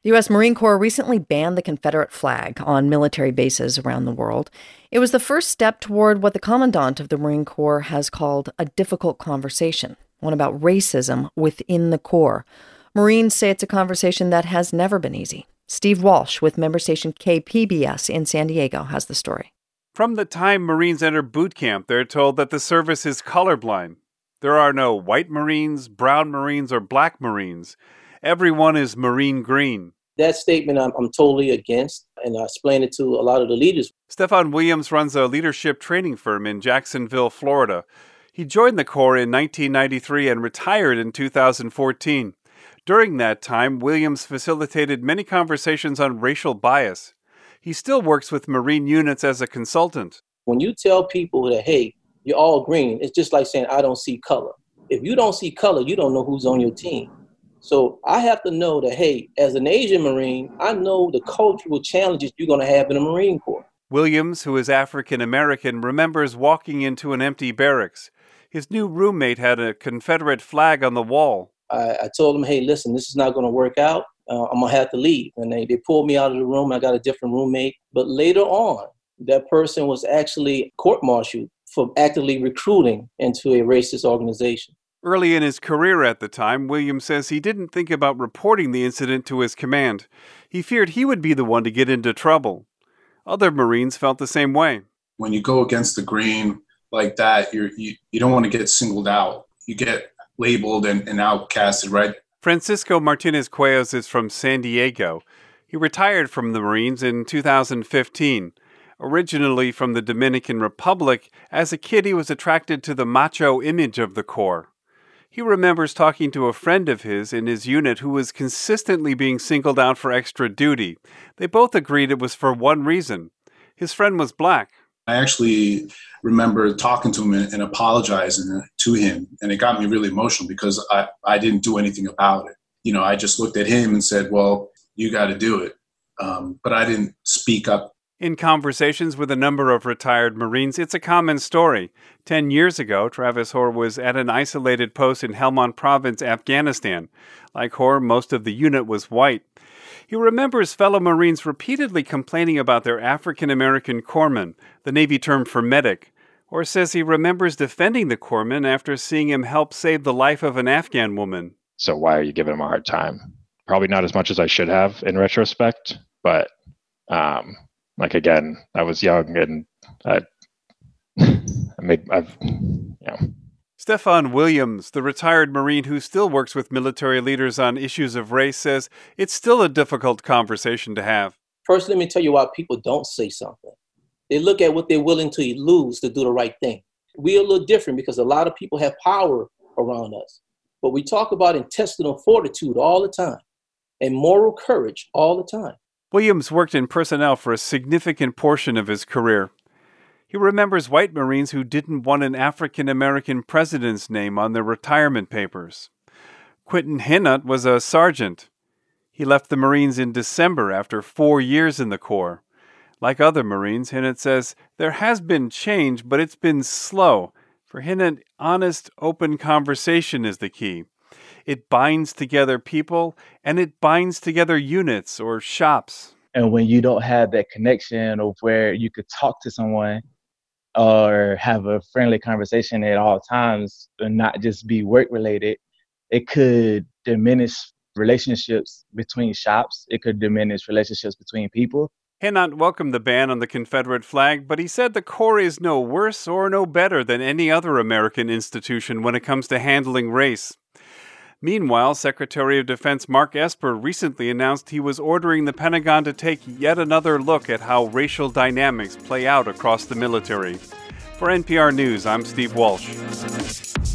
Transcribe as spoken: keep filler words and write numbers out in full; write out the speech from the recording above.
The U S Marine Corps recently banned the Confederate flag on military bases around the world. It was the first step toward what the Commandant of the Marine Corps has called a difficult conversation, one about racism within the Corps. Marines say it's a conversation that has never been easy. Steve Walsh with member station K P B S in San Diego has the story. From the time Marines enter boot camp, they're told that the service is colorblind. There are no white Marines, brown Marines, or black Marines. Everyone is Marine green. That statement I'm, I'm totally against, and I explained it to a lot of the leaders. Stefan Williams runs a leadership training firm in Jacksonville, Florida. He joined the Corps in nineteen ninety-three and retired in two thousand fourteen. During that time, Williams facilitated many conversations on racial bias. He still works with Marine units as a consultant. When you tell people that, hey, you're all green, it's just like saying, I don't see color. If you don't see color, you don't know who's on your team. So I have to know that, hey, as an Asian Marine, I know the cultural challenges you're going to have in the Marine Corps. Williams, who is African American, remembers walking into an empty barracks. His new roommate had a Confederate flag on the wall. I, I told them, hey, listen, this is not going to work out. Uh, I'm going to have to leave. And they, they pulled me out of the room. I got a different roommate. But later on, that person was actually court-martialed for actively recruiting into a racist organization. Early in his career at the time, Williams says he didn't think about reporting the incident to his command. He feared he would be the one to get into trouble. Other Marines felt the same way. When you go against the grain like that, you're, you you don't want to get singled out. You get labeled and, and outcasted, right? Francisco Martinez Cuellos is from San Diego. He retired from the Marines in two thousand fifteen. Originally from the Dominican Republic, as a kid he was attracted to the macho image of the Corps. He remembers talking to a friend of his in his unit who was consistently being singled out for extra duty. They both agreed it was for one reason. His friend was black. I actually remember talking to him and, and apologizing to him, and it got me really emotional because I, I didn't do anything about it. You know, I just looked at him and said, well, you got to do it. Um, but I didn't speak up. In conversations with a number of retired Marines, it's a common story. Ten years ago, Travis Hoare was at an isolated post in Helmand Province, Afghanistan. Like Hoare, most of the unit was white. He remembers fellow Marines repeatedly complaining about their African-American corpsman, the Navy term for medic. Hoare says he remembers defending the corpsman after seeing him help save the life of an Afghan woman. So why are you giving him a hard time? Probably not as much as I should have in retrospect, but... Um, Like, again, I was young and I, I made, I've, you know. Stefan Williams, the retired Marine who still works with military leaders on issues of race, says it's still a difficult conversation to have. First, let me tell you why people don't say something. They look at what they're willing to lose to do the right thing. We're a little different because a lot of people have power around us. But we talk about intestinal fortitude all the time and moral courage all the time. Williams worked in personnel for a significant portion of his career. He remembers white Marines who didn't want an African-American president's name on their retirement papers. Quentin Hinnant was a sergeant. He left the Marines in December after four years in the Corps. Like other Marines, Hinnant says, there has been change, but it's been slow. For Hinnant, honest, open conversation is the key. It binds together people, and it binds together units or shops. And when you don't have that connection of where you could talk to someone or have a friendly conversation at all times and not just be work-related, it could diminish relationships between shops. It could diminish relationships between people. Hinnant welcomed the ban on the Confederate flag, but he said the Corps is no worse or no better than any other American institution when it comes to handling race. Meanwhile, Secretary of Defense Mark Esper recently announced he was ordering the Pentagon to take yet another look at how racial dynamics play out across the military. For N P R News, I'm Steve Walsh.